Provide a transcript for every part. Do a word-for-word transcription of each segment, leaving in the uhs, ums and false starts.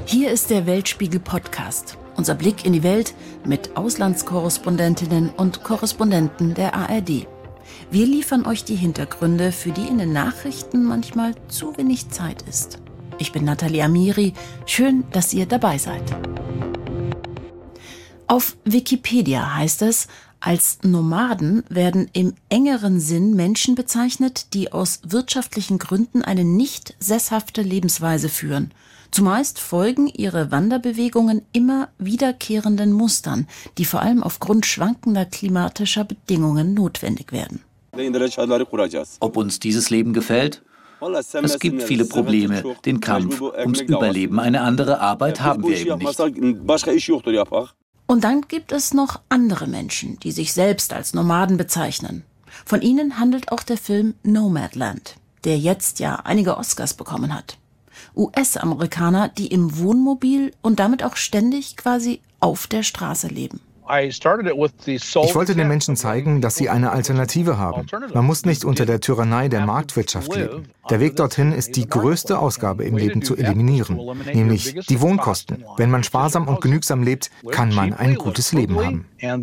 Hier ist der Weltspiegel-Podcast. Unser Blick in die Welt mit Auslandskorrespondentinnen und Korrespondenten der A R D. Wir liefern euch die Hintergründe, für die in den Nachrichten manchmal zu wenig Zeit ist. Ich bin Nathalie Amiri. Schön, dass ihr dabei seid. Auf Wikipedia heißt es, als Nomaden werden im engeren Sinn Menschen bezeichnet, die aus wirtschaftlichen Gründen eine nicht sesshafte Lebensweise führen. Zumeist folgen ihre Wanderbewegungen immer wiederkehrenden Mustern, die vor allem aufgrund schwankender klimatischer Bedingungen notwendig werden. Ob uns dieses Leben gefällt? Es gibt viele Probleme, den Kampf ums Überleben. Eine andere Arbeit haben wir eben nicht. Und dann gibt es noch andere Menschen, die sich selbst als Nomaden bezeichnen. Von ihnen handelt auch der Film Nomadland, der jetzt ja einige Oscars bekommen hat. U S-Amerikaner, die im Wohnmobil und damit auch ständig quasi auf der Straße leben. Ich wollte den Menschen zeigen, dass sie eine Alternative haben. Man muss nicht unter der Tyrannei der Marktwirtschaft leben. Der Weg dorthin ist die größte Ausgabe im Leben zu eliminieren, nämlich die Wohnkosten. Wenn man sparsam und genügsam lebt, kann man ein gutes Leben haben.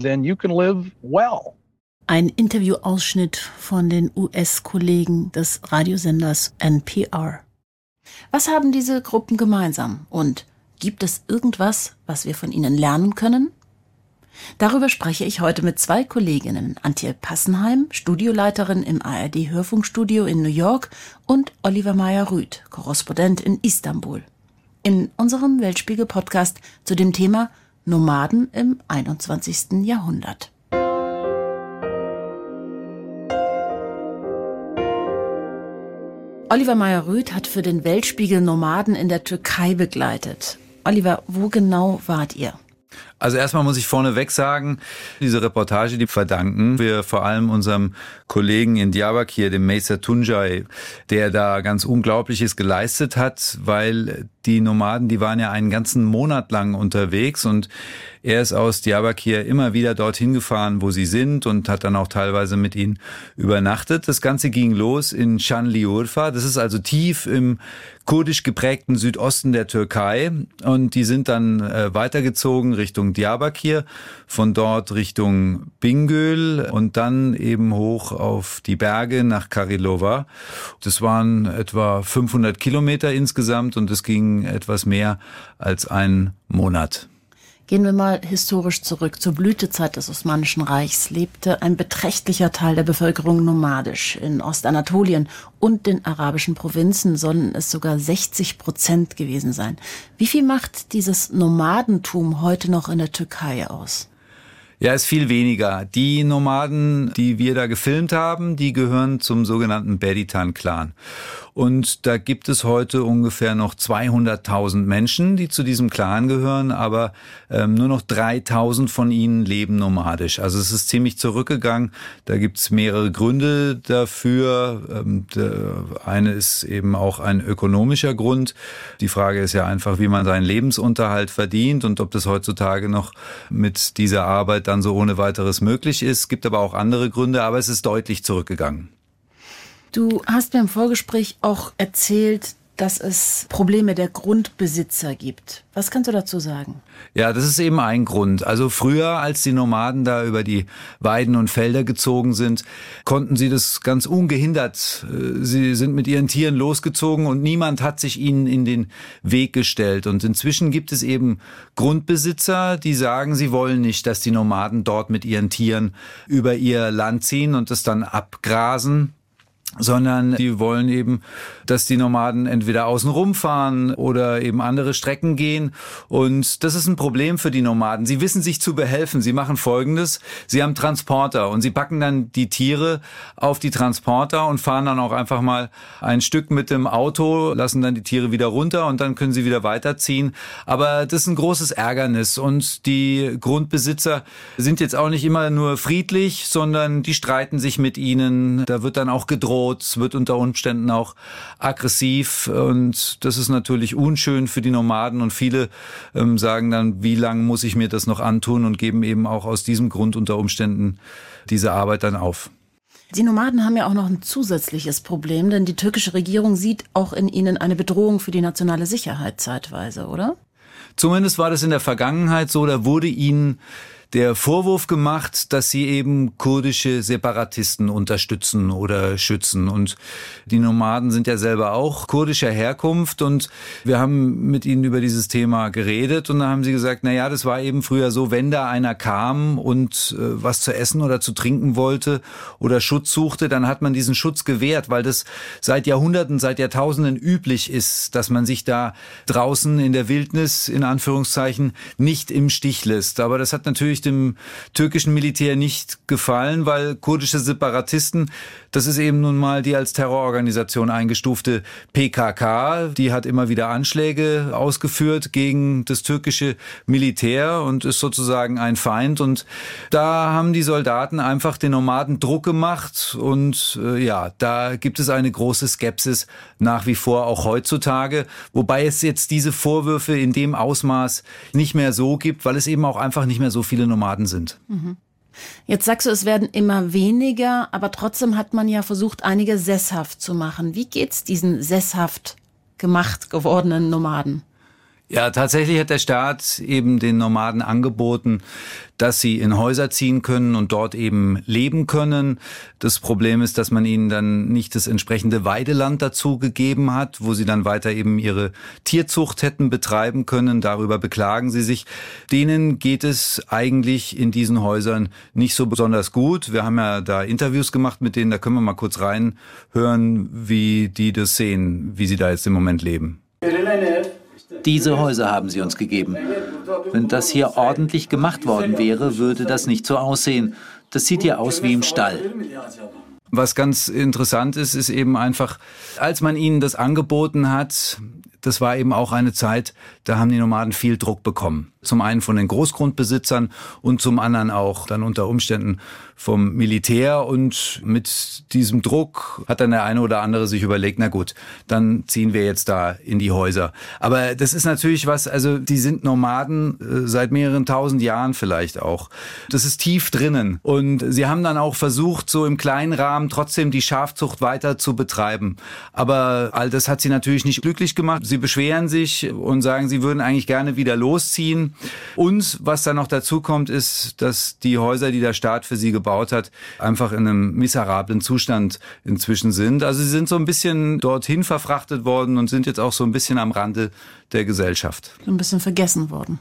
Ein Interviewausschnitt von den U S-Kollegen des Radiosenders N P R. Was haben diese Gruppen gemeinsam? Und gibt es irgendwas, was wir von ihnen lernen können? Darüber spreche ich heute mit zwei Kolleginnen, Antje Passenheim, Studioleiterin im A R D-Hörfunkstudio in New York, und Oliver Meyer-Rüth, Korrespondent in Istanbul. In unserem Weltspiegel-Podcast zu dem Thema Nomaden im einundzwanzigsten Jahrhundert. Oliver Meyer-Rüth hat für den Weltspiegel Nomaden in der Türkei begleitet. Oliver, wo genau wart ihr? Also erstmal muss ich vorneweg sagen, diese Reportage, die verdanken wir vor allem unserem Kollegen in Diyarbakir, dem Meysa Tuncay, der da ganz Unglaubliches geleistet hat, weil die Nomaden, die waren ja einen ganzen Monat lang unterwegs und er ist aus Diyarbakir immer wieder dorthin gefahren, wo sie sind, und hat dann auch teilweise mit ihnen übernachtet. Das Ganze ging los in Şanlıurfa. Das ist also tief im kurdisch geprägten Südosten der Türkei, und die sind dann äh, weitergezogen Richtung Diyarbakir, von dort Richtung Bingöl und dann eben hoch auf die Berge nach Karlova. Das waren etwa fünfhundert Kilometer insgesamt und es ging etwas mehr als einen Monat. Gehen wir mal historisch zurück. Zur Blütezeit des Osmanischen Reichs lebte ein beträchtlicher Teil der Bevölkerung nomadisch. In Ostanatolien und den arabischen Provinzen sollen es sogar sechzig Prozent gewesen sein. Wie viel macht dieses Nomadentum heute noch in der Türkei aus? Ja, ist viel weniger. Die Nomaden, die wir da gefilmt haben, die gehören zum sogenannten Beditan-Clan. Und da gibt es heute ungefähr noch zweihunderttausend Menschen, die zu diesem Clan gehören, aber ähm, nur noch dreitausend von ihnen leben nomadisch. Also es ist ziemlich zurückgegangen. Da gibt es mehrere Gründe dafür. Ähm, der eine ist eben auch ein ökonomischer Grund. Die Frage ist ja einfach, wie man seinen Lebensunterhalt verdient und ob das heutzutage noch mit dieser Arbeit dann so ohne weiteres möglich ist. Es gibt aber auch andere Gründe, aber es ist deutlich zurückgegangen. Du hast mir im Vorgespräch auch erzählt, dass es Probleme der Grundbesitzer gibt. Was kannst du dazu sagen? Ja, das ist eben ein Grund. Also früher, als die Nomaden da über die Weiden und Felder gezogen sind, konnten sie das ganz ungehindert. Sie sind mit ihren Tieren losgezogen und niemand hat sich ihnen in den Weg gestellt. Und inzwischen gibt es eben Grundbesitzer, die sagen, sie wollen nicht, dass die Nomaden dort mit ihren Tieren über ihr Land ziehen und es dann abgrasen, sondern die wollen eben, dass die Nomaden entweder außen rumfahren oder eben andere Strecken gehen. Und das ist ein Problem für die Nomaden. Sie wissen sich zu behelfen. Sie machen Folgendes: Sie haben Transporter und sie packen dann die Tiere auf die Transporter und fahren dann auch einfach mal ein Stück mit dem Auto, lassen dann die Tiere wieder runter und dann können sie wieder weiterziehen. Aber das ist ein großes Ärgernis und die Grundbesitzer sind jetzt auch nicht immer nur friedlich, sondern die streiten sich mit ihnen. Da wird dann auch gedroht. Es wird unter Umständen auch aggressiv und das ist natürlich unschön für die Nomaden und viele ähm, sagen dann, wie lange muss ich mir das noch antun und geben eben auch aus diesem Grund unter Umständen diese Arbeit dann auf. Die Nomaden haben ja auch noch ein zusätzliches Problem, denn die türkische Regierung sieht auch in ihnen eine Bedrohung für die nationale Sicherheit zeitweise, oder? Zumindest war das in der Vergangenheit so, da wurde ihnen der Vorwurf gemacht, dass sie eben kurdische Separatisten unterstützen oder schützen. Und die Nomaden sind ja selber auch kurdischer Herkunft und wir haben mit ihnen über dieses Thema geredet und da haben sie gesagt, na ja, das war eben früher so, wenn da einer kam und äh, was zu essen oder zu trinken wollte oder Schutz suchte, dann hat man diesen Schutz gewährt, weil das seit Jahrhunderten, seit Jahrtausenden üblich ist, dass man sich da draußen in der Wildnis, in Anführungszeichen, nicht im Stich lässt. Aber das hat natürlich dem türkischen Militär nicht gefallen, weil kurdische Separatisten, das ist eben nun mal die als Terrororganisation eingestufte P K K, die hat immer wieder Anschläge ausgeführt gegen das türkische Militär und ist sozusagen ein Feind. Und da haben die Soldaten einfach den Nomaden Druck gemacht und äh, ja, da gibt es eine große Skepsis nach wie vor auch heutzutage, wobei es jetzt diese Vorwürfe in dem Ausmaß nicht mehr so gibt, weil es eben auch einfach nicht mehr so viele Nomaden sind. Mhm. Jetzt sagst du, es werden immer weniger, aber trotzdem hat man ja versucht, einige sesshaft zu machen. Wie geht's diesen sesshaft gemacht gewordenen Nomaden? Ja, tatsächlich hat der Staat eben den Nomaden angeboten, dass sie in Häuser ziehen können und dort eben leben können. Das Problem ist, dass man ihnen dann nicht das entsprechende Weideland dazu gegeben hat, wo sie dann weiter eben ihre Tierzucht hätten betreiben können. Darüber beklagen sie sich. Denen geht es eigentlich in diesen Häusern nicht so besonders gut. Wir haben ja da Interviews gemacht mit denen, da können wir mal kurz reinhören, wie die das sehen, wie sie da jetzt im Moment leben. Diese Häuser haben sie uns gegeben. Wenn das hier ordentlich gemacht worden wäre, würde das nicht so aussehen. Das sieht hier aus wie im Stall. Was ganz interessant ist, ist eben einfach, als man ihnen das angeboten hat, das war eben auch eine Zeit, da haben die Nomaden viel Druck bekommen. Zum einen von den Großgrundbesitzern und zum anderen auch dann unter Umständen vom Militär. Und mit diesem Druck hat dann der eine oder andere sich überlegt, na gut, dann ziehen wir jetzt da in die Häuser. Aber das ist natürlich was, also die sind Nomaden äh, seit mehreren tausend Jahren vielleicht auch. Das ist tief drinnen. Und sie haben dann auch versucht, so im kleinen Rahmen trotzdem die Schafzucht weiter zu betreiben. Aber all das hat sie natürlich nicht glücklich gemacht. Sie beschweren sich und sagen, sie würden eigentlich gerne wieder losziehen. Und was dann noch dazu kommt, ist, dass die Häuser, die der Staat für sie gebaut hat, einfach in einem miserablen Zustand inzwischen sind. Also sie sind so ein bisschen dorthin verfrachtet worden und sind jetzt auch so ein bisschen am Rande der Gesellschaft. Ein bisschen vergessen worden.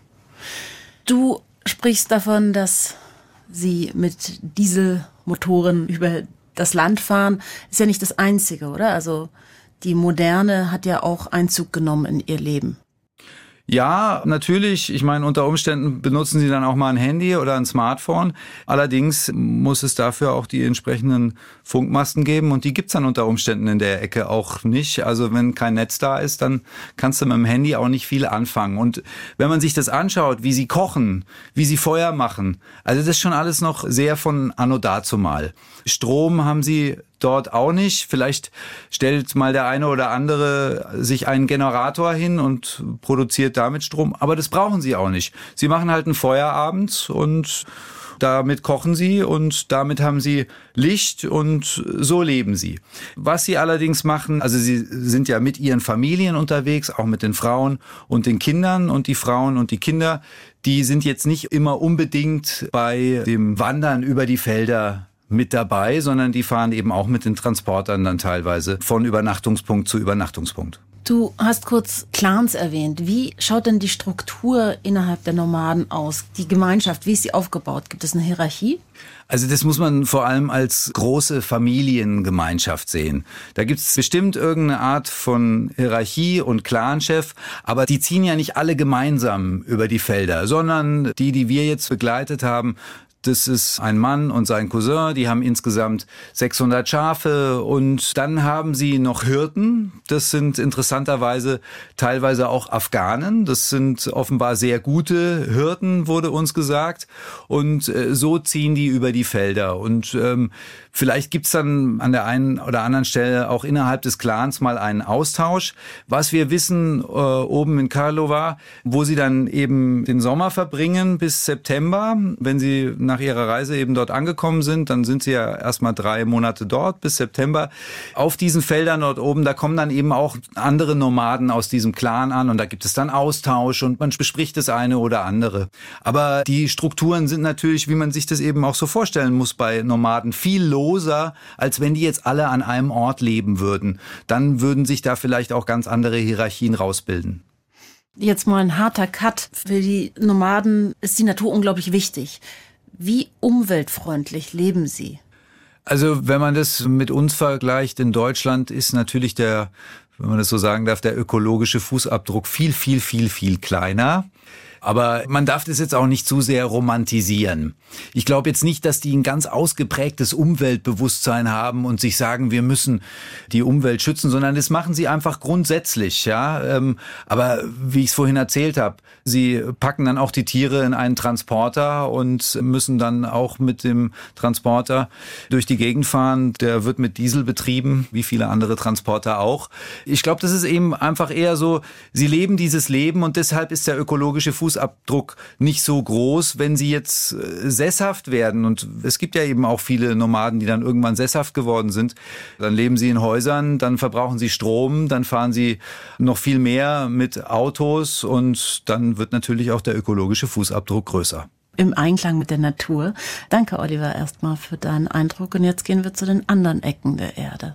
Du sprichst davon, dass sie mit Dieselmotoren über das Land fahren. Ist ja nicht das Einzige, oder? Also die Moderne hat ja auch Einzug genommen in ihr Leben. Ja, natürlich. Ich meine, unter Umständen benutzen sie dann auch mal ein Handy oder ein Smartphone. Allerdings muss es dafür auch die entsprechenden Funkmasten geben und die gibt's dann unter Umständen in der Ecke auch nicht. Also wenn kein Netz da ist, dann kannst du mit dem Handy auch nicht viel anfangen. Und wenn man sich das anschaut, wie sie kochen, wie sie Feuer machen, also das ist schon alles noch sehr von anno dazumal. Strom haben sie dort auch nicht. Vielleicht stellt mal der eine oder andere sich einen Generator hin und produziert damit Strom. Aber das brauchen sie auch nicht. Sie machen halt einen Feuerabend und damit kochen sie und damit haben sie Licht und so leben sie. Was sie allerdings machen, also sie sind ja mit ihren Familien unterwegs, auch mit den Frauen und den Kindern und die Frauen und die Kinder, die sind jetzt nicht immer unbedingt bei dem Wandern über die Felder mit dabei, sondern die fahren eben auch mit den Transportern dann teilweise von Übernachtungspunkt zu Übernachtungspunkt. Du hast kurz Clans erwähnt. Wie schaut denn die Struktur innerhalb der Nomaden aus? Die Gemeinschaft, wie ist sie aufgebaut? Gibt es eine Hierarchie? Also das muss man vor allem als große Familiengemeinschaft sehen. Da gibt es bestimmt irgendeine Art von Hierarchie und Clanchef, aber die ziehen ja nicht alle gemeinsam über die Felder, sondern die, die wir jetzt begleitet haben, das ist ein Mann und sein Cousin, die haben insgesamt sechshundert Schafe und dann haben sie noch Hirten. Das sind interessanterweise teilweise auch Afghanen. Das sind offenbar sehr gute Hirten, wurde uns gesagt. Und äh, so ziehen die über die Felder. Und ähm, Vielleicht gibt's dann an der einen oder anderen Stelle auch innerhalb des Clans mal einen Austausch. Was wir wissen, äh, oben in Karlovar, wo sie dann eben den Sommer verbringen bis September. Wenn sie nach ihrer Reise eben dort angekommen sind, dann sind sie ja erstmal drei Monate dort bis September. Auf diesen Feldern dort oben, da kommen dann eben auch andere Nomaden aus diesem Clan an und da gibt es dann Austausch und man bespricht das eine oder andere. Aber die Strukturen sind natürlich, wie man sich das eben auch so vorstellen muss bei Nomaden, viel loser, als wenn die jetzt alle an einem Ort leben würden. Dann würden sich da vielleicht auch ganz andere Hierarchien rausbilden. Jetzt mal ein harter Cut. Für die Nomaden ist die Natur unglaublich wichtig. Wie umweltfreundlich leben sie? Also wenn man das mit uns vergleicht in Deutschland, ist natürlich der, wenn man das so sagen darf, der ökologische Fußabdruck viel, viel, viel, viel kleiner. Aber man darf das jetzt auch nicht zu sehr romantisieren. Ich glaube jetzt nicht, dass die ein ganz ausgeprägtes Umweltbewusstsein haben und sich sagen, wir müssen die Umwelt schützen, sondern das machen sie einfach grundsätzlich. Ja, aber wie ich es vorhin erzählt habe, sie packen dann auch die Tiere in einen Transporter und müssen dann auch mit dem Transporter durch die Gegend fahren. Der wird mit Diesel betrieben, wie viele andere Transporter auch. Ich glaube, das ist eben einfach eher so, sie leben dieses Leben und deshalb ist der ökologische Fußabdruck Fußabdruck nicht so groß, wenn sie jetzt sesshaft werden. Und es gibt ja eben auch viele Nomaden, die dann irgendwann sesshaft geworden sind. Dann leben sie in Häusern, dann verbrauchen sie Strom, dann fahren sie noch viel mehr mit Autos und dann wird natürlich auch der ökologische Fußabdruck größer. Im Einklang mit der Natur. Danke, Oliver, erstmal für deinen Eindruck. Und jetzt gehen wir zu den anderen Ecken der Erde.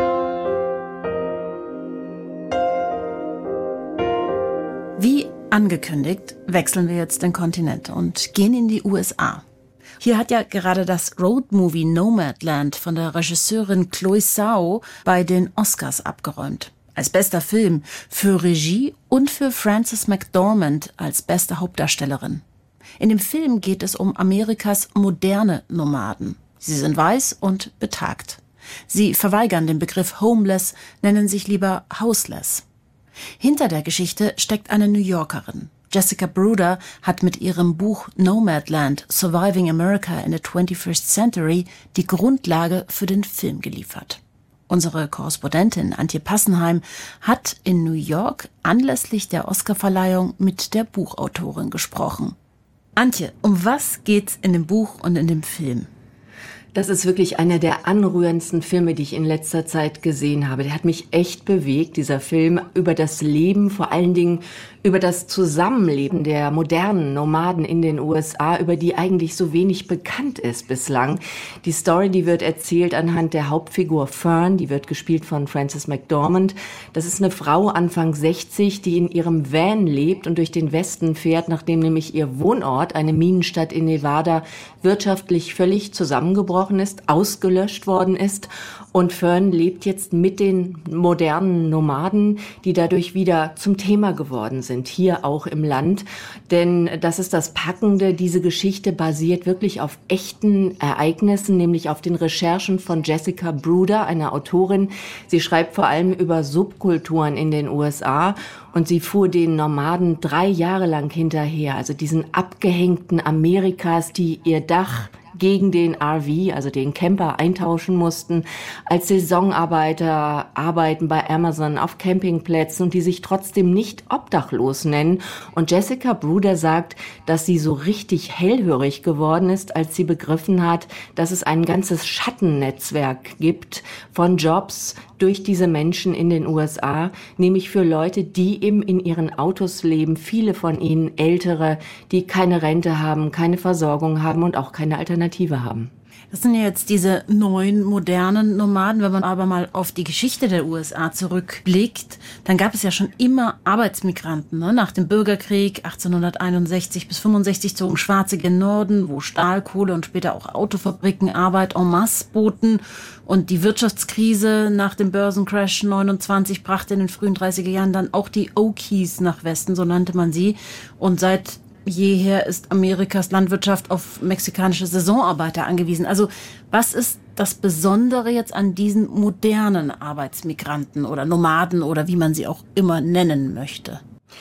Wie angekündigt, wechseln wir jetzt den Kontinent und gehen in die U S A. Hier hat ja gerade das Roadmovie Nomadland von der Regisseurin Chloe Zhao bei den Oscars abgeräumt. Als bester Film, für Regie und für Frances McDormand als beste Hauptdarstellerin. In dem Film geht es um Amerikas moderne Nomaden. Sie sind weiß und betagt. Sie verweigern den Begriff homeless, nennen sich lieber houseless. Hinter der Geschichte steckt eine New Yorkerin. Jessica Bruder hat mit ihrem Buch Nomadland, Surviving America in the twenty-first Century die Grundlage für den Film geliefert. Unsere Korrespondentin Antje Passenheim hat in New York anlässlich der Oscarverleihung mit der Buchautorin gesprochen. Antje, um was geht's in dem Buch und in dem Film? Das ist wirklich einer der anrührendsten Filme, die ich in letzter Zeit gesehen habe. Der hat mich echt bewegt, dieser Film, über das Leben, vor allen Dingen über das Zusammenleben der modernen Nomaden in den U S A, über die eigentlich so wenig bekannt ist bislang. Die Story, die wird erzählt anhand der Hauptfigur Fern, die wird gespielt von Frances McDormand. Das ist eine Frau Anfang sechzig, die in ihrem Van lebt und durch den Westen fährt, nachdem nämlich ihr Wohnort, eine Minenstadt in Nevada, wirtschaftlich völlig zusammengebrochen ist, ausgelöscht worden ist. Und Fern lebt jetzt mit den modernen Nomaden, die dadurch wieder zum Thema geworden sind, hier auch im Land. Denn das ist das Packende, diese Geschichte basiert wirklich auf echten Ereignissen, nämlich auf den Recherchen von Jessica Bruder, einer Autorin. Sie schreibt vor allem über Subkulturen in den U S A und sie fuhr den Nomaden drei Jahre lang hinterher, also diesen abgehängten Amerikas, die ihr Dach gegen den R V, also den Camper, eintauschen mussten, als Saisonarbeiter arbeiten bei Amazon auf Campingplätzen und die sich trotzdem nicht obdachlos nennen. Und Jessica Bruder sagt, dass sie so richtig hellhörig geworden ist, als sie begriffen hat, dass es ein ganzes Schattennetzwerk gibt von Jobs durch diese Menschen in den U S A, nämlich für Leute, die eben in ihren Autos leben, viele von ihnen Ältere, die keine Rente haben, keine Versorgung haben und auch keine Alternative haben. Das sind ja jetzt diese neuen, modernen Nomaden. Wenn man aber mal auf die Geschichte der U S A zurückblickt, dann gab es ja schon immer Arbeitsmigranten. Ne? Nach dem Bürgerkrieg achtzehnhunderteinundsechzig bis fünfundsechzig zogen Schwarze gen Norden, wo Stahl, Kohle und später auch Autofabriken Arbeit en masse boten. Und die Wirtschaftskrise nach dem Börsencrash neunundzwanzig brachte in den frühen dreißiger Jahren dann auch die Okies nach Westen, so nannte man sie. Und seit jeher ist Amerikas Landwirtschaft auf mexikanische Saisonarbeiter angewiesen. Also was ist das Besondere jetzt an diesen modernen Arbeitsmigranten oder Nomaden oder wie man sie auch immer nennen möchte?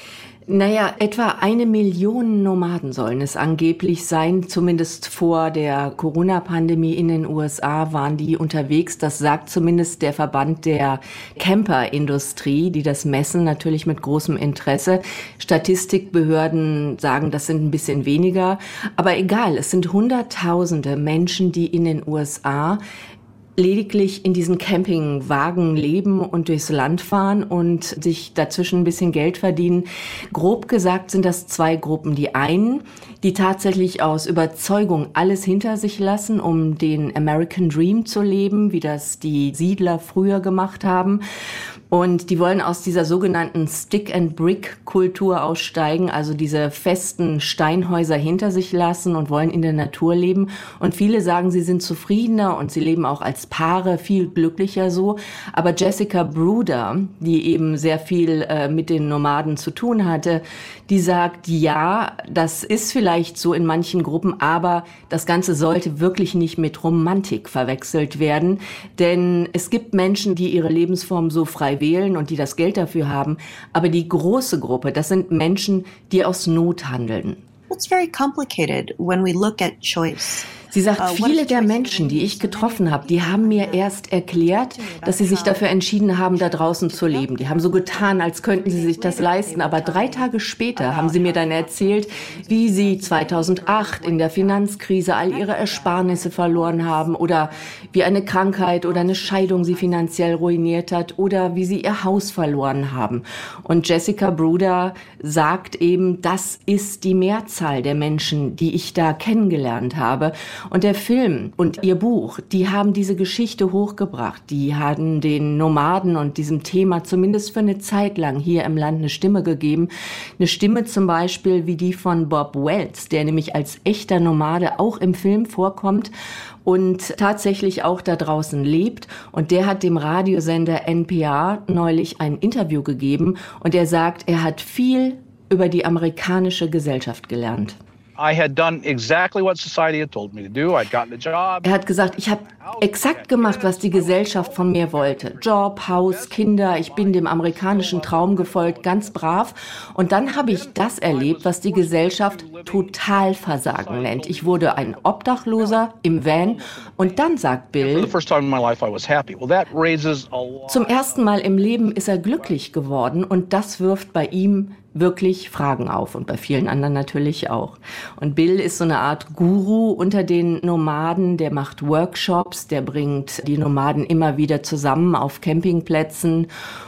Naja, etwa eine Million Nomaden sollen es angeblich sein. Zumindest vor der Corona-Pandemie in den U S A waren die unterwegs. Das sagt zumindest der Verband der Camperindustrie, die das messen, natürlich mit großem Interesse. Statistikbehörden sagen, das sind ein bisschen weniger. Aber egal, es sind Hunderttausende Menschen, die in den U S A lediglich in diesen Campingwagen leben und durchs Land fahren und sich dazwischen ein bisschen Geld verdienen. Grob gesagt sind das zwei Gruppen. Die einen, die tatsächlich aus Überzeugung alles hinter sich lassen, um den American Dream zu leben, wie das die Siedler früher gemacht haben. Und die wollen aus dieser sogenannten Stick-and-Brick-Kultur aussteigen, also diese festen Steinhäuser hinter sich lassen und wollen in der Natur leben. Und viele sagen, sie sind zufriedener und sie leben auch als Paare viel glücklicher so. Aber Jessica Bruder, die eben sehr viel äh, mit den Nomaden zu tun hatte, die sagt, ja, das ist vielleicht so in manchen Gruppen, aber das Ganze sollte wirklich nicht mit Romantik verwechselt werden. Denn es gibt Menschen, die ihre Lebensform so frei wählen und die das Geld dafür haben. Aber die große Gruppe, das sind Menschen, die aus Not handeln. It's very complicated when we look at choice. Sie sagt, viele der Menschen, die ich getroffen habe, die haben mir erst erklärt, dass sie sich dafür entschieden haben, da draußen zu leben. Die haben so getan, als könnten sie sich das leisten. Aber drei Tage später haben sie mir dann erzählt, wie sie zweitausendacht in der Finanzkrise all ihre Ersparnisse verloren haben oder wie eine Krankheit oder eine Scheidung sie finanziell ruiniert hat oder wie sie ihr Haus verloren haben. Und Jessica Bruder sagt eben, das ist die Mehrzahl der Menschen, die ich da kennengelernt habe. Und der Film und ihr Buch, die haben diese Geschichte hochgebracht. Die haben den Nomaden und diesem Thema zumindest für eine Zeit lang hier im Land eine Stimme gegeben. Eine Stimme zum Beispiel wie die von Bob Wells, der nämlich als echter Nomade auch im Film vorkommt und tatsächlich auch da draußen lebt. Und der hat dem Radiosender N P R neulich ein Interview gegeben. Und er sagt, er hat viel über die amerikanische Gesellschaft gelernt. I had done exactly what society had told me to do. I'd gotten a job. Er hat gesagt, ich habe exakt gemacht, was die Gesellschaft von mir wollte. Job, Haus, Kinder, ich bin dem amerikanischen Traum gefolgt, ganz brav. Und dann habe ich das erlebt, was die Gesellschaft Totalversagen nennt. Ich wurde ein Obdachloser im Van. Und dann sagt Bill, zum ersten Mal im Leben ist er glücklich geworden. Und das wirft bei ihm wirklich Fragen auf und bei vielen anderen natürlich auch. Und Bill ist so eine Art Guru unter den Nomaden, der macht Workshops, der bringt die Nomaden immer wieder zusammen auf Campingplätzen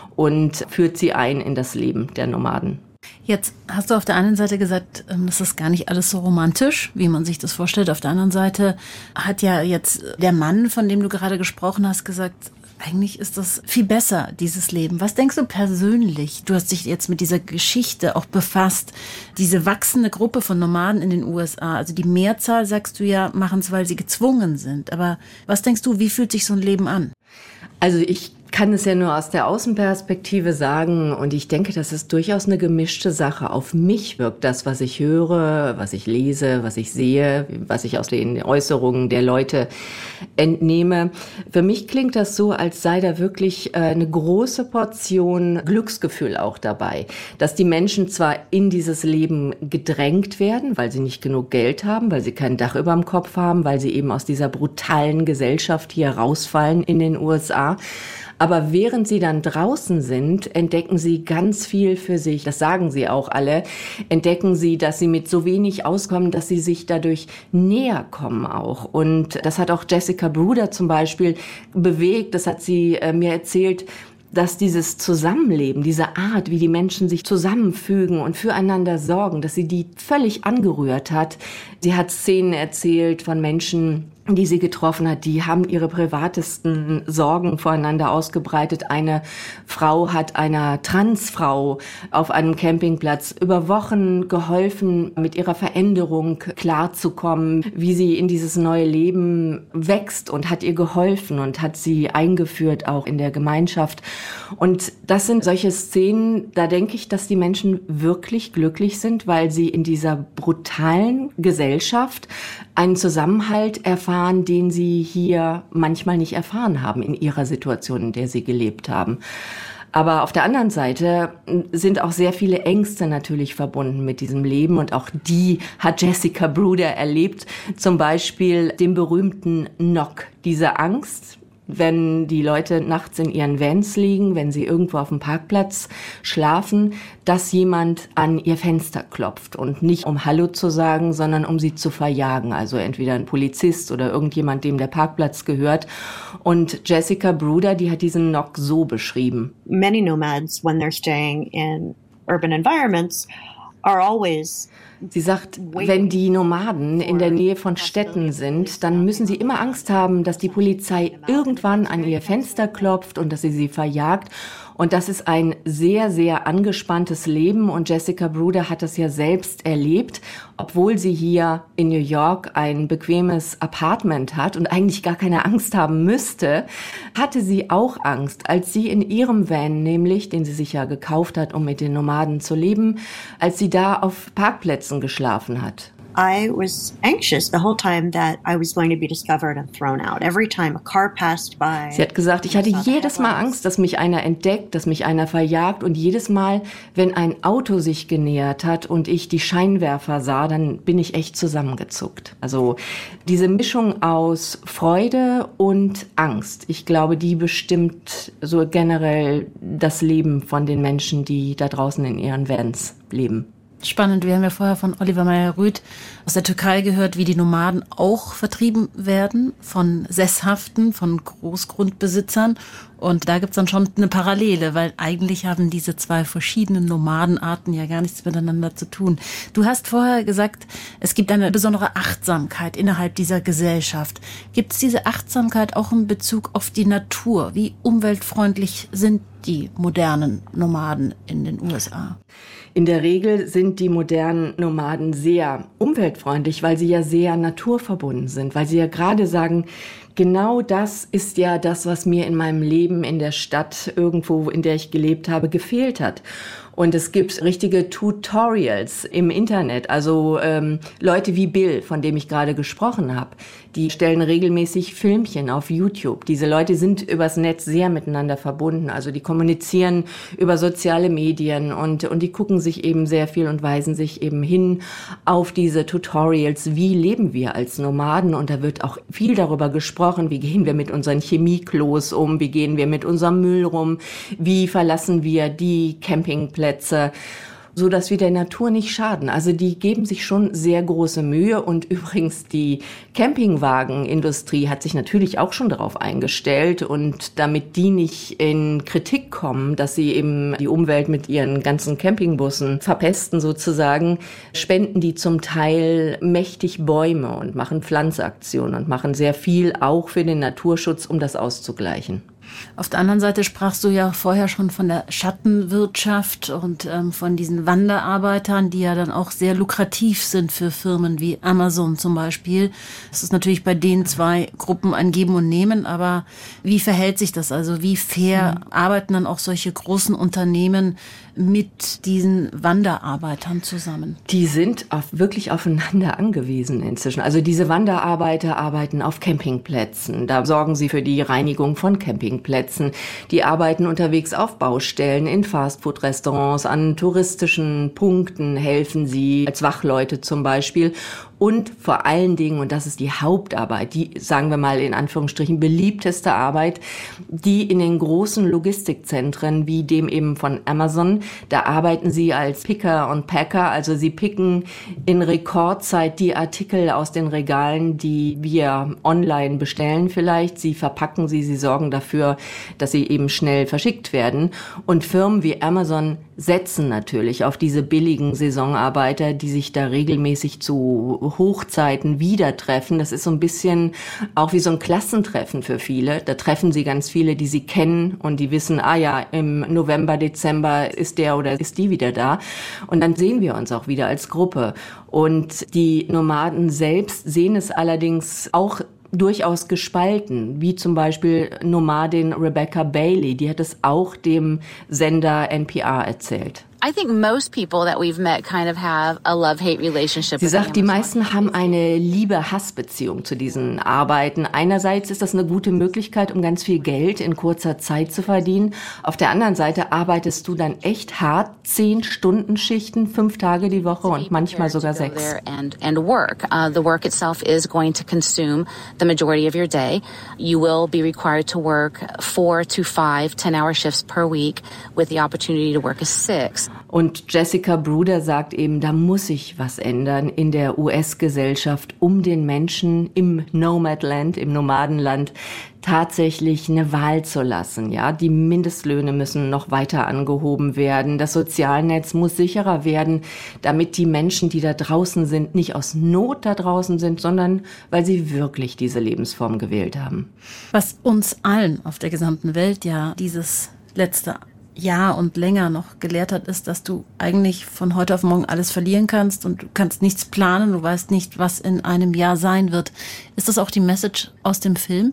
und führt sie ein in das Leben der Nomaden. Jetzt hast du auf der einen Seite gesagt, das ist gar nicht alles so romantisch, wie man sich das vorstellt. Auf der anderen Seite hat ja jetzt der Mann, von dem du gerade gesprochen hast, gesagt, eigentlich ist das viel besser, dieses Leben. Was denkst du persönlich? Du hast dich jetzt mit dieser Geschichte auch befasst. Diese wachsende Gruppe von Nomaden in den U S A, also die Mehrzahl, sagst du ja, machen es, weil sie gezwungen sind. Aber was denkst du, wie fühlt sich so ein Leben an? Also ich kann es ja nur aus der Außenperspektive sagen und ich denke, das ist durchaus eine gemischte Sache. Auf mich wirkt das, was ich höre, was ich lese, was ich sehe, was ich aus den Äußerungen der Leute entnehme. Für mich klingt das so, als sei da wirklich eine große Portion Glücksgefühl auch dabei. Dass die Menschen zwar in dieses Leben gedrängt werden, weil sie nicht genug Geld haben, weil sie kein Dach über dem Kopf haben, weil sie eben aus dieser brutalen Gesellschaft hier rausfallen in den U S A. Aber während sie dann draußen sind, entdecken sie ganz viel für sich. Das sagen sie auch alle. Entdecken sie, dass sie mit so wenig auskommen, dass sie sich dadurch näher kommen auch. Und das hat auch Jessica Bruder zum Beispiel bewegt. Das hat sie äh, mir erzählt, dass dieses Zusammenleben, diese Art, wie die Menschen sich zusammenfügen und füreinander sorgen, dass sie die völlig angerührt hat. Sie hat Szenen erzählt von Menschen, die sie getroffen hat, die haben ihre privatesten Sorgen voreinander ausgebreitet. Eine Frau hat einer Transfrau auf einem Campingplatz über Wochen geholfen, mit ihrer Veränderung klarzukommen, wie sie in dieses neue Leben wächst und hat ihr geholfen und hat sie eingeführt auch in der Gemeinschaft. Und das sind solche Szenen, da denke ich, dass die Menschen wirklich glücklich sind, weil sie in dieser brutalen Gesellschaft einen Zusammenhalt erfahren, den sie hier manchmal nicht erfahren haben in ihrer Situation, in der sie gelebt haben. Aber auf der anderen Seite sind auch sehr viele Ängste natürlich verbunden mit diesem Leben und auch die hat Jessica Bruder erlebt. Zum Beispiel den berühmten Knock, diese Angst, wenn die Leute nachts in ihren Vans liegen, wenn sie irgendwo auf dem Parkplatz schlafen, dass jemand an ihr Fenster klopft und nicht um Hallo zu sagen, sondern um sie zu verjagen. Also entweder ein Polizist oder irgendjemand, dem der Parkplatz gehört. Und Jessica Bruder, die hat diesen Knock so beschrieben. Many nomads, when they're staying in urban environments, are always... Sie sagt, wenn die Nomaden in der Nähe von Städten sind, dann müssen sie immer Angst haben, dass die Polizei irgendwann an ihr Fenster klopft und dass sie sie verjagt. Und das ist ein sehr, sehr angespanntes Leben. Und Jessica Bruder hat das ja selbst erlebt, obwohl sie hier in New York ein bequemes Apartment hat und eigentlich gar keine Angst haben müsste, hatte sie auch Angst, als sie in ihrem Van, nämlich, den sie sich ja gekauft hat, um mit den Nomaden zu leben, als sie da auf Parkplätzen geschlafen hat. I was anxious the whole time that I was going to be discovered and thrown out. Every time a car passed by. Sie hat gesagt, ich hatte jedes Mal Angst, dass mich einer entdeckt, dass mich einer verjagt. Und jedes Mal, wenn ein Auto sich genähert hat und ich die Scheinwerfer sah, dann bin ich echt zusammengezuckt. Also diese Mischung aus Freude und Angst, ich glaube, die bestimmt so generell das Leben von den Menschen, die da draußen in ihren Vans leben. Spannend, wir haben ja vorher von Oliver Meyer-Rüth aus der Türkei gehört, wie die Nomaden auch vertrieben werden von Sesshaften, von Großgrundbesitzern. Und da gibt's dann schon eine Parallele, weil eigentlich haben diese zwei verschiedenen Nomadenarten ja gar nichts miteinander zu tun. Du hast vorher gesagt, es gibt eine besondere Achtsamkeit innerhalb dieser Gesellschaft. Gibt's diese Achtsamkeit auch in Bezug auf die Natur? Wie umweltfreundlich sind die modernen Nomaden in den U S A? In der Regel sind die modernen Nomaden sehr umweltfreundlich, weil sie ja sehr naturverbunden sind, weil sie ja gerade sagen, genau das ist ja das, was mir in meinem Leben in der Stadt irgendwo, in der ich gelebt habe, gefehlt hat. Und es gibt richtige Tutorials im Internet, also ähm, Leute wie Bill, von dem ich gerade gesprochen habe, die stellen regelmäßig Filmchen auf YouTube. Diese Leute sind übers Netz sehr miteinander verbunden, also die kommunizieren über soziale Medien und und die gucken sich eben sehr viel und weisen sich eben hin auf diese Tutorials, wie leben wir als Nomaden, und da wird auch viel darüber gesprochen, wie gehen wir mit unseren Chemieklos um, wie gehen wir mit unserem Müll rum, wie verlassen wir die Campingplätze, so dass wir der Natur nicht schaden. Also die geben sich schon sehr große Mühe, und übrigens die Campingwagenindustrie hat sich natürlich auch schon darauf eingestellt, und damit die nicht in Kritik kommen, dass sie eben die Umwelt mit ihren ganzen Campingbussen verpesten sozusagen, spenden die zum Teil mächtig Bäume und machen Pflanzaktionen und machen sehr viel auch für den Naturschutz, um das auszugleichen. Auf der anderen Seite sprachst du ja vorher schon von der Schattenwirtschaft und ähm, von diesen Wanderarbeitern, die ja dann auch sehr lukrativ sind für Firmen wie Amazon zum Beispiel. Es ist natürlich bei den zwei Gruppen ein Geben und Nehmen, aber wie verhält sich das? Also wie fair mhm. arbeiten dann auch solche großen Unternehmen mit diesen Wanderarbeitern zusammen? Die sind auf, wirklich aufeinander angewiesen inzwischen. Also diese Wanderarbeiter arbeiten auf Campingplätzen. Da sorgen sie für die Reinigung von Campingplätzen. Die arbeiten unterwegs auf Baustellen, in Fastfood-Restaurants, an touristischen Punkten helfen sie, als Wachleute zum Beispiel. Und vor allen Dingen, und das ist die Hauptarbeit, die, sagen wir mal in Anführungsstrichen, beliebteste Arbeit, die in den großen Logistikzentren wie dem eben von Amazon, da arbeiten sie als Picker und Packer, also sie picken in Rekordzeit die Artikel aus den Regalen, die wir online bestellen vielleicht. Sie verpacken sie, sie sorgen dafür, dass sie eben schnell verschickt werden. Und Firmen wie Amazon setzen natürlich auf diese billigen Saisonarbeiter, die sich da regelmäßig zu Hochzeiten wieder treffen. Das ist so ein bisschen auch wie so ein Klassentreffen für viele. Da treffen sie ganz viele, die sie kennen und die wissen, ah ja, im November, Dezember ist der oder ist die wieder da. Und dann sehen wir uns auch wieder als Gruppe. Und die Nomaden selbst sehen es allerdings auch durchaus gespalten, wie zum Beispiel Nomadin Rebecca Bailey, die hat es auch dem Sender N P R erzählt. Sie sagt, die meisten haben eine Liebe-Hass-Beziehung zu diesen Arbeiten. Einerseits ist das eine gute Möglichkeit, um ganz viel Geld in kurzer Zeit zu verdienen. Auf der anderen Seite arbeitest du dann echt hart, zehn Stunden Schichten, fünf Tage die Woche und manchmal sogar sechs. And, and work. Uh, the work itself is going to consume the majority of your day. You will be required to work four to five ten-hour shifts per week with the opportunity to work a six. Und Jessica Bruder sagt eben, da muss sich was ändern in der U S-Gesellschaft, um den Menschen im Nomadland, im Nomadenland, tatsächlich eine Wahl zu lassen. Ja, die Mindestlöhne müssen noch weiter angehoben werden. Das Sozialnetz muss sicherer werden, damit die Menschen, die da draußen sind, nicht aus Not da draußen sind, sondern weil sie wirklich diese Lebensform gewählt haben. Was uns allen auf der gesamten Welt ja dieses letzte Jahr und länger noch gelehrt hat, ist, dass du eigentlich von heute auf morgen alles verlieren kannst und du kannst nichts planen, du weißt nicht, was in einem Jahr sein wird. Ist das auch die Message aus dem Film?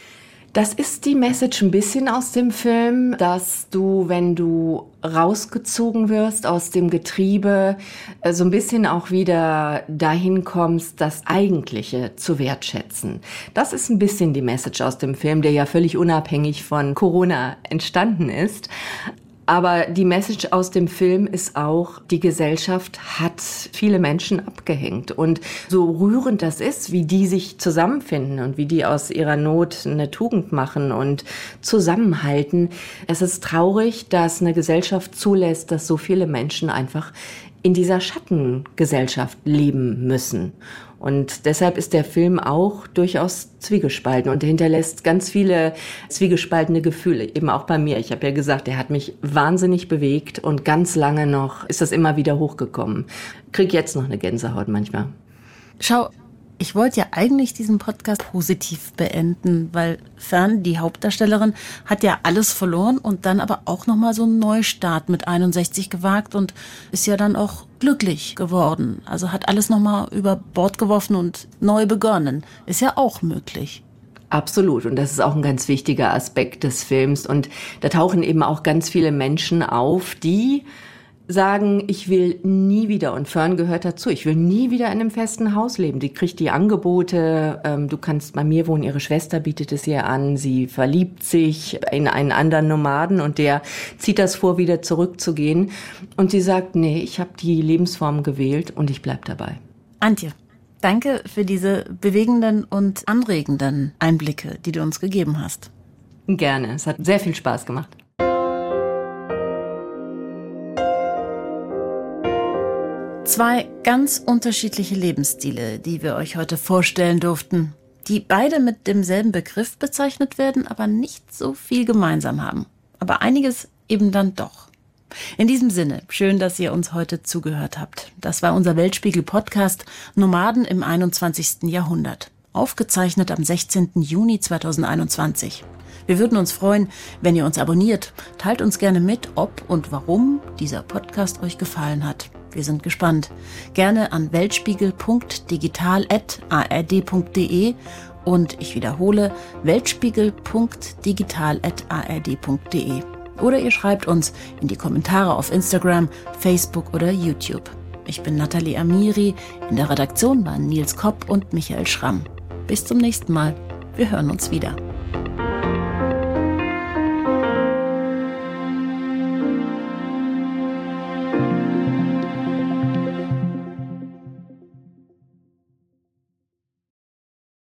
Das ist die Message ein bisschen aus dem Film, dass du, wenn du rausgezogen wirst aus dem Getriebe, so ein bisschen auch wieder dahin kommst, das Eigentliche zu wertschätzen. Das ist ein bisschen die Message aus dem Film, der ja völlig unabhängig von Corona entstanden ist. Aber die Message aus dem Film ist auch, die Gesellschaft hat viele Menschen abgehängt. Und so rührend das ist, wie die sich zusammenfinden und wie die aus ihrer Not eine Tugend machen und zusammenhalten, es ist traurig, dass eine Gesellschaft zulässt, dass so viele Menschen einfach in dieser Schattengesellschaft leben müssen. Und deshalb ist der Film auch durchaus zwiegespalten und hinterlässt ganz viele zwiegespaltene Gefühle, eben auch bei mir. Ich habe ja gesagt, er hat mich wahnsinnig bewegt und ganz lange noch ist das immer wieder hochgekommen. Krieg jetzt noch eine Gänsehaut manchmal. Schau, ich wollte ja eigentlich diesen Podcast positiv beenden, weil Fern, die Hauptdarstellerin, hat ja alles verloren und dann aber auch nochmal so einen Neustart mit einundsechzig gewagt und ist ja dann auch glücklich geworden. Also hat alles nochmal über Bord geworfen und neu begonnen. Ist ja auch möglich. Absolut. Und das ist auch ein ganz wichtiger Aspekt des Films. Und da tauchen eben auch ganz viele Menschen auf, die sagen, ich will nie wieder, und Fern gehört dazu, ich will nie wieder in einem festen Haus leben. Die kriegt die Angebote, ähm, du kannst bei mir wohnen, ihre Schwester bietet es ihr an, sie verliebt sich in einen anderen Nomaden und der zieht das vor, wieder zurückzugehen. Und sie sagt, nee, ich habe die Lebensform gewählt und ich bleib dabei. Antje, danke für diese bewegenden und anregenden Einblicke, die du uns gegeben hast. Gerne, es hat sehr viel Spaß gemacht. Zwei ganz unterschiedliche Lebensstile, die wir euch heute vorstellen durften, die beide mit demselben Begriff bezeichnet werden, aber nicht so viel gemeinsam haben. Aber einiges eben dann doch. In diesem Sinne, schön, dass ihr uns heute zugehört habt. Das war unser Weltspiegel-Podcast Nomaden im einundzwanzigsten Jahrhundert. Aufgezeichnet am sechzehnten Juni zweitausendeinundzwanzig. Wir würden uns freuen, wenn ihr uns abonniert. Teilt uns gerne mit, ob und warum dieser Podcast euch gefallen hat. Wir sind gespannt. Gerne an weltspiegel punkt digital at a r d punkt d e und ich wiederhole weltspiegel punkt digital at a r d punkt d e. Oder ihr schreibt uns in die Kommentare auf Instagram, Facebook oder YouTube. Ich bin Nathalie Amiri, in der Redaktion waren Nils Kopp und Michael Schramm. Bis zum nächsten Mal. Wir hören uns wieder.